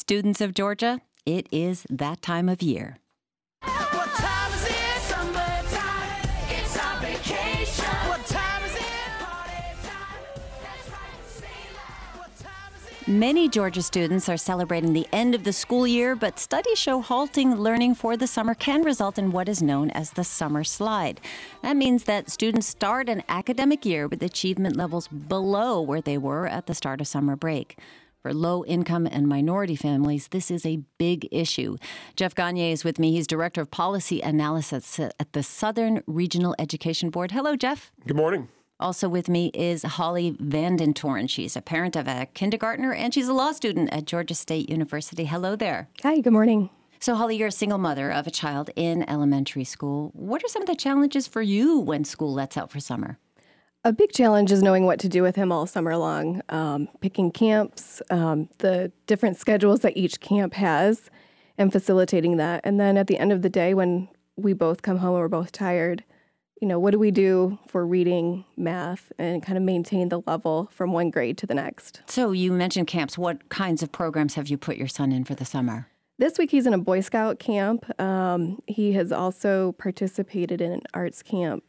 Students of Georgia, it is that time of year. What time is it? Summertime. It's our vacation. What time is it? Party time. That's right. Say loud. What time is it? Many Georgia students are celebrating the end of the school year, but studies show halting learning for the summer can result in what is known as the summer slide. That means that students start an academic year with achievement levels below where they were at the start of summer break. For low-income and minority families, this is a big issue. Jeff Gagne is with me. He's Director of Policy Analysis at the Southern Regional Education Board. Hello, Jeff. Good morning. Also with me is Holly Vandentoren. She's a parent of a kindergartner, and she's a law student at Georgia State University. Hello there. Hi, good morning. So, Holly, you're a single mother of a child in elementary school. What are some of the challenges for you when school lets out for summer? A big challenge is knowing what to do with him all summer long, picking camps, the different schedules that each camp has, and facilitating that. And then at the end of the day, when we both come home and we're both tired, what do we do for reading, math, and kind of maintain the level from one grade to the next? So you mentioned camps. What kinds of programs have you put your son in for the summer? This week he's in a Boy Scout camp. He has also participated in an arts camp,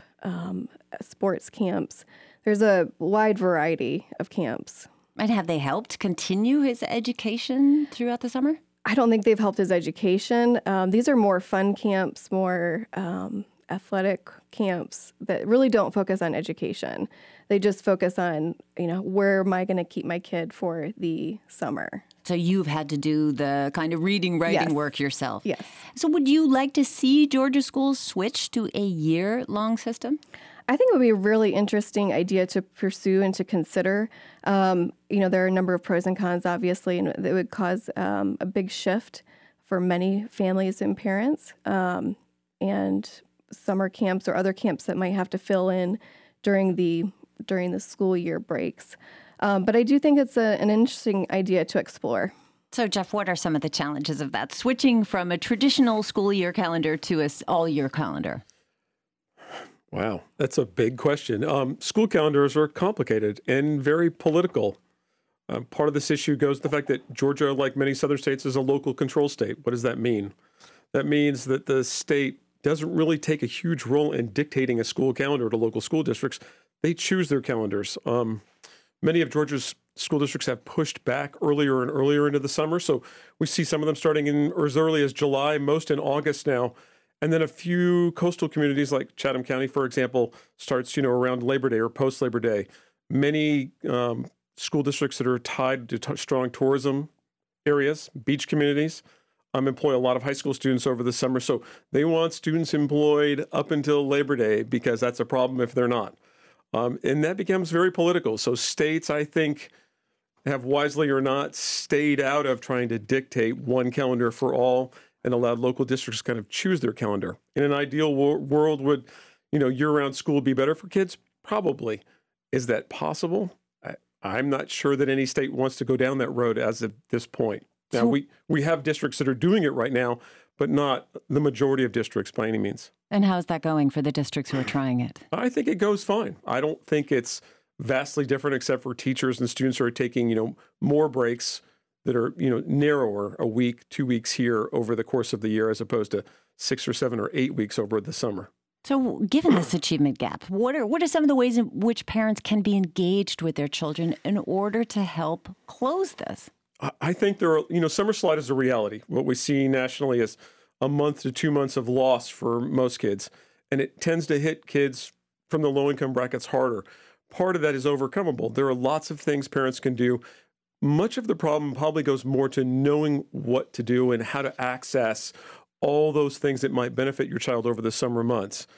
sports camps. There's a wide variety of camps. And have they helped continue his education throughout the summer? I don't think they've helped his education. These are more fun camps, more athletic camps that really don't focus on education. They just focus on, where am I going to keep my kid for the summer? So you've had to do the kind of reading, writing work yourself. Yes. So would you like to see Georgia schools switch to a year-long system? I think it would be a really interesting idea to pursue and to consider. There are a number of pros and cons, obviously, and it would cause a big shift for many families and parents. And summer camps or other camps that might have to fill in during the school year breaks. But I do think it's an interesting idea to explore. So, Jeff, what are some of the challenges of that, switching from a traditional school year calendar to an all-year calendar? Wow, that's a big question. School calendars are complicated and very political. Part of this issue goes to the fact that Georgia, like many southern states, is a local control state. What does that mean? That means that the state doesn't really take a huge role in dictating a school calendar to local school districts. They choose their calendars. Many of Georgia's school districts have pushed back earlier and earlier into the summer. So we see some of them starting in as early as July, most in August now. And then a few coastal communities like Chatham County, for example, starts, around Labor Day or post-Labor Day. Many school districts that are tied to strong tourism areas, beach communities, employ a lot of high school students over the summer. So they want students employed up until Labor Day because that's a problem if they're not. And that becomes very political. So states, I think, have wisely or not stayed out of trying to dictate one calendar for all and allowed local districts to kind of choose their calendar. In an ideal world, would, year-round school be better for kids? Probably. Is that possible? I'm not sure that any state wants to go down that road as of this point. Now, we have districts that are doing it right now, but not the majority of districts by any means. And how's that going for the districts who are trying it? I think it goes fine. I don't think it's vastly different except for teachers and students who are taking, more breaks that are, narrower, a week, 2 weeks here over the course of the year as opposed to 6 or 7 or 8 weeks over the summer. So given this achievement gap, what are some of the ways in which parents can be engaged with their children in order to help close this? I think there are, summer slide is a reality. What we see nationally is a month to 2 months of loss for most kids. And it tends to hit kids from the low-income brackets harder. Part of that is overcomable. There are lots of things parents can do. Much of the problem probably goes more to knowing what to do and how to access all those things that might benefit your child over the summer months.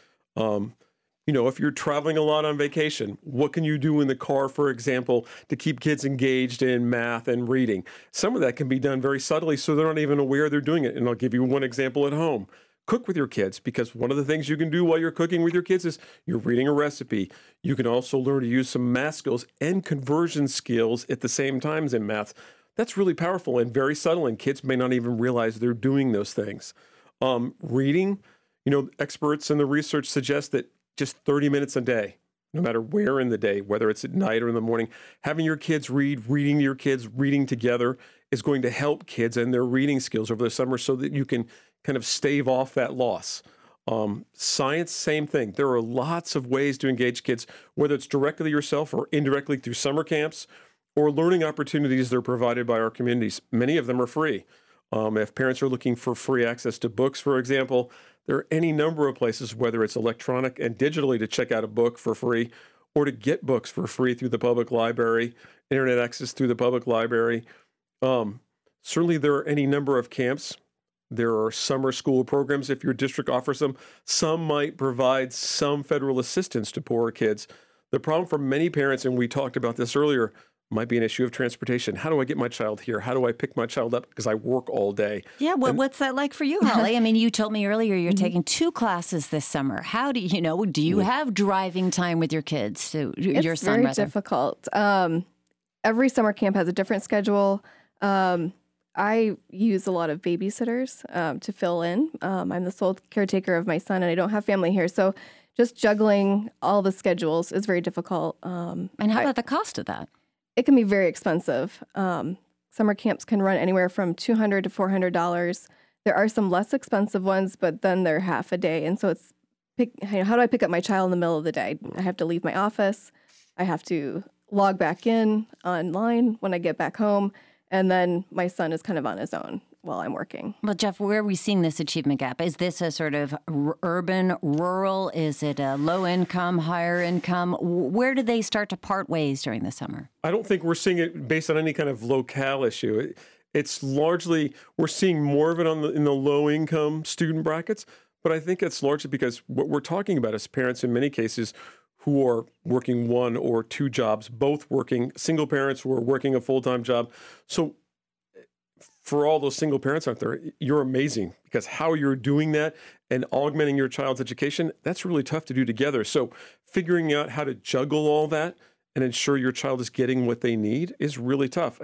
If you're traveling a lot on vacation, what can you do in the car, for example, to keep kids engaged in math and reading? Some of that can be done very subtly so they're not even aware they're doing it. And I'll give you one example at home. Cook with your kids, because one of the things you can do while you're cooking with your kids is you're reading a recipe. You can also learn to use some math skills and conversion skills at the same times in math. That's really powerful and very subtle, and kids may not even realize they're doing those things. Reading, experts in the research suggest that just 30 minutes a day, no matter where in the day, whether it's at night or in the morning, having your kids reading to your kids, reading together is going to help kids and their reading skills over the summer so that you can kind of stave off that loss. Science, same thing. There are lots of ways to engage kids, whether it's directly yourself or indirectly through summer camps or learning opportunities that are provided by our communities. Many of them are free. If parents are looking for free access to books, for example, there are any number of places, whether it's electronic and digitally, to check out a book for free or to get books for free through the public library, internet access through the public library. Certainly, there are any number of camps. There are summer school programs if your district offers them. Some might provide some federal assistance to poorer kids. The problem for many parents, and we talked about this earlier, might be an issue of transportation. How do I get my child here? How do I pick my child up? Because I work all day. Yeah, what's that like for you, Holly? I mean, you told me earlier you're taking 2 classes this summer. How do you have driving time with your kids? Your son, very rather? difficult. Every summer camp has a different schedule. I use a lot of babysitters to fill in. I'm the sole caretaker of my son, and I don't have family here. So just juggling all the schedules is very difficult. And how about the cost of that? It can be very expensive. Summer camps can run anywhere from $200 to $400. There are some less expensive ones, but then they're half a day. And so it's, how do I pick up my child in the middle of the day? I have to leave my office. I have to log back in online when I get back home. And then my son is kind of on his own while I'm working. Well, Jeff, where are we seeing this achievement gap? Is this a sort of urban, rural? Is it a low income, higher income? Where do they start to part ways during the summer? I don't think we're seeing it based on any kind of locale issue. It's largely, we're seeing more of it in the low income student brackets, but I think it's largely because what we're talking about is parents in many cases who are working 1 or 2 jobs, both working, single parents who are working a full-time job. So for all those single parents out there, you're amazing, because how you're doing that and augmenting your child's education, that's really tough to do together. So figuring out how to juggle all that and ensure your child is getting what they need is really tough.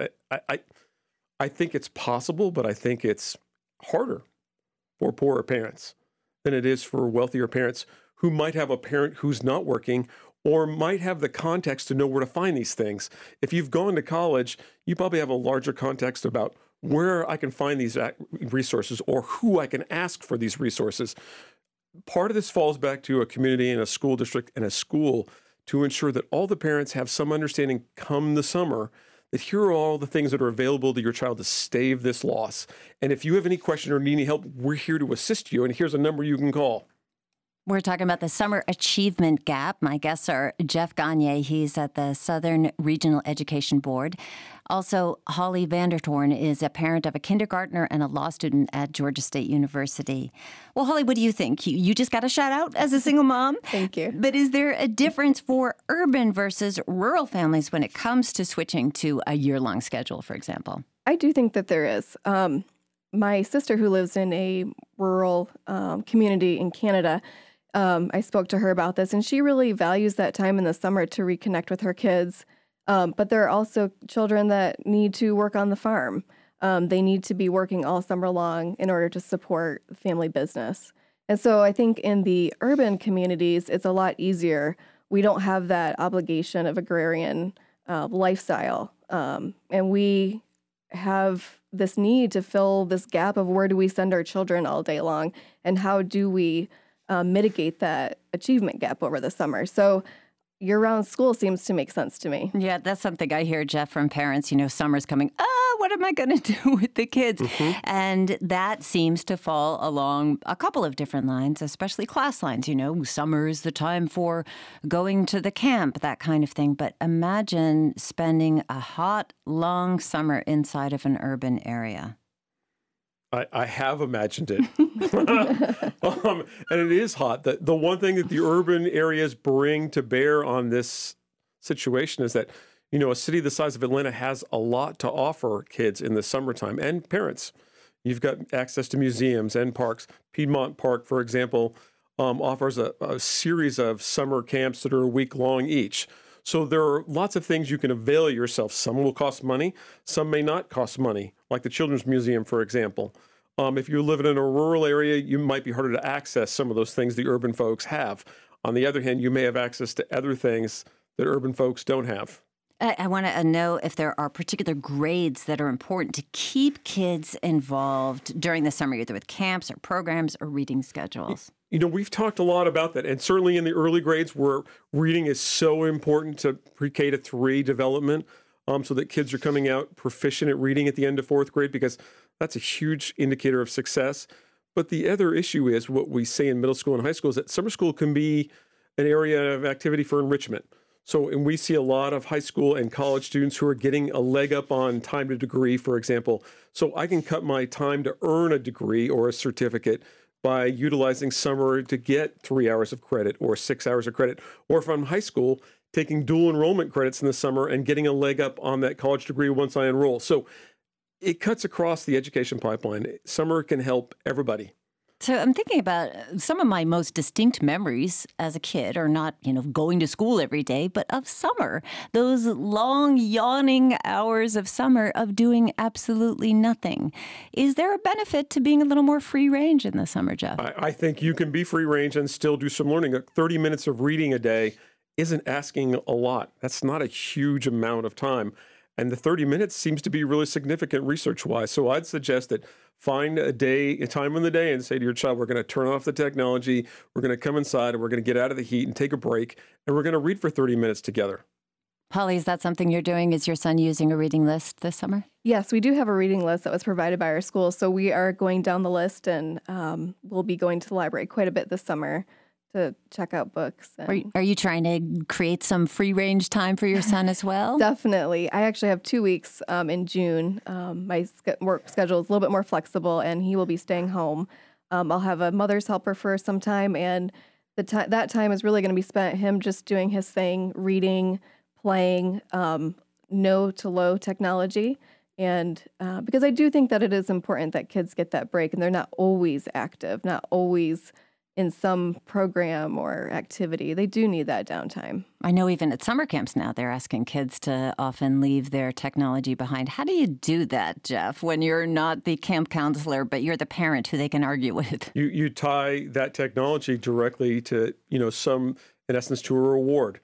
I think it's possible, but I think it's harder for poorer parents than it is for wealthier parents who might have a parent who's not working or might have the context to know where to find these things. If you've gone to college, you probably have a larger context about where I can find these resources or who I can ask for these resources. Part of this falls back to a community and a school district and a school to ensure that all the parents have some understanding come the summer that here are all the things that are available to your child to stave this loss. And if you have any question or need any help, we're here to assist you. And here's a number you can call. We're talking about the summer achievement gap. My guests are Jeff Gagne. He's at the Southern Regional Education Board. Also, Holly Vandertoorn is a parent of a kindergartner and a law student at Georgia State University. Well, Holly, what do you think? You just got a shout out as a single mom. Thank you. But is there a difference for urban versus rural families when it comes to switching to a year-long schedule, for example? I do think that there is. My sister, who lives in a rural community in Canada, I spoke to her about this, and she really values that time in the summer to reconnect with her kids. But there are also children that need to work on the farm. They need to be working all summer long in order to support family business. And so I think in the urban communities, it's a lot easier. We don't have that obligation of agrarian lifestyle. And we have this need to fill this gap of where do we send our children all day long, and how do we mitigate that achievement gap over the summer. So year-round school seems to make sense to me. Yeah, that's something I hear, Jeff, from parents. Summer's coming. What am I going to do with the kids? Mm-hmm. And that seems to fall along a couple of different lines, especially class lines. Summer is the time for going to the camp, that kind of thing. But imagine spending a hot, long summer inside of an urban area. I have imagined it. And it is hot. The one thing that the urban areas bring to bear on this situation is that, a city the size of Atlanta has a lot to offer kids in the summertime and parents. You've got access to museums and parks. Piedmont Park, for example, offers a series of summer camps that are a week long each. So there are lots of things you can avail yourself. Some will cost money, some may not cost money, like the Children's Museum, for example. If you're living in a rural area, you might be harder to access some of those things the urban folks have. On the other hand, you may have access to other things that urban folks don't have. I want to know if there are particular grades that are important to keep kids involved during the summer, either with camps or programs or reading schedules. We've talked a lot about that, and certainly in the early grades where reading is so important to pre-K to 3 development, so that kids are coming out proficient at reading at the end of 4th grade, because that's a huge indicator of success. But the other issue is what we say in middle school and high school is that summer school can be an area of activity for enrichment. So, and we see a lot of high school and college students who are getting a leg up on time to degree, for example. So I can cut my time to earn a degree or a certificate by utilizing summer to get 3 hours of credit or 6 hours of credit. Or if I'm in high school, taking dual enrollment credits in the summer and getting a leg up on that college degree once I enroll. So it cuts across the education pipeline. Summer can help everybody. So I'm thinking about some of my most distinct memories as a kid are not, going to school every day, but of summer. Those long, yawning hours of summer of doing absolutely nothing. Is there a benefit to being a little more free range in the summer, Jeff? I think you can be free range and still do some learning. 30 minutes of reading a day isn't asking a lot. That's not a huge amount of time. And the 30 minutes seems to be really significant research-wise. So I'd suggest that find a time in the day and say to your child, we're going to turn off the technology, we're going to come inside, and we're going to get out of the heat and take a break, and we're going to read for 30 minutes together. Holly, is that something you're doing? Is your son using a reading list this summer? Yes, we do have a reading list that was provided by our school. So we are going down the list, and we'll be going to the library quite a bit this summer to check out books. Are you trying to create some free range time for your son as well? Definitely. I actually have 2 weeks in June. My work schedule is a little bit more flexible, and he will be staying home. I'll have a mother's helper for some time, and that time is really going to be spent him just doing his thing, reading, playing, no to low technology. And because I do think that it is important that kids get that break, and they're not always active, not always in some program or activity. They do need that downtime. I know even at summer camps now, they're asking kids to often leave their technology behind. How do you do that, Jeff, when you're not the camp counselor, but you're the parent who they can argue with? You tie that technology directly to, some, in essence, to a reward.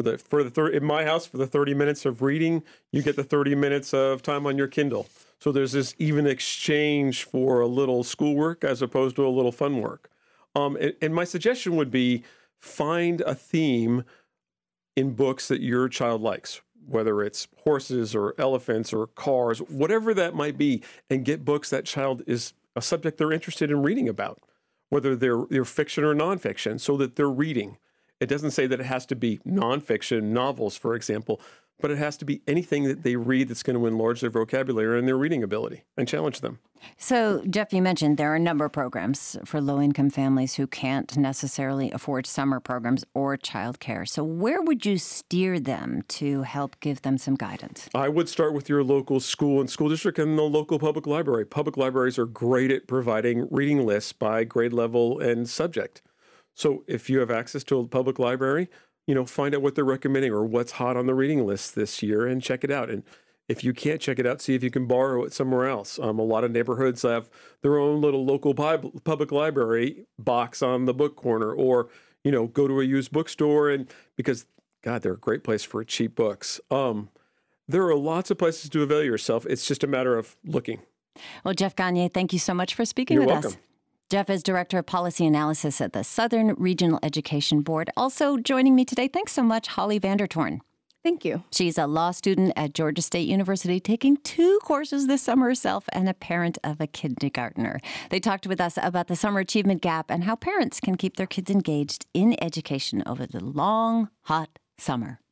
In my house, for the 30 minutes of reading, you get the 30 minutes of time on your Kindle. So there's this even exchange for a little schoolwork as opposed to a little fun work. And my suggestion would be find a theme in books that your child likes, whether it's horses or elephants or cars, whatever that might be, and get books that child is a subject they're interested in reading about, whether they're fiction or nonfiction, so that they're reading. It doesn't say that it has to be nonfiction, novels, for example, but it has to be anything that they read that's going to enlarge their vocabulary and their reading ability and challenge them. So, Jeff, you mentioned there are a number of programs for low-income families who can't necessarily afford summer programs or childcare. So where would you steer them to help give them some guidance? I would start with your local school and school district and the local public library. Public libraries are great at providing reading lists by grade level and subject. So if you have access to a public library, find out what they're recommending or what's hot on the reading list this year and check it out. And if you can't check it out, see if you can borrow it somewhere else. A lot of neighborhoods have their own little local public library box on the book corner, or, go to a used bookstore, and because, God, they're a great place for cheap books. There are lots of places to avail yourself. It's just a matter of looking. Well, Jeff Gagne, thank you so much for speaking You're with welcome. us. Jeff is Director of Policy Analysis at the Southern Regional Education Board. Also joining me today, thanks so much, Holly Vandertorn. Thank you. She's a law student at Georgia State University, taking 2 courses this summer herself, and a parent of a kindergartner. They talked with us about the summer achievement gap and how parents can keep their kids engaged in education over the long, hot summer.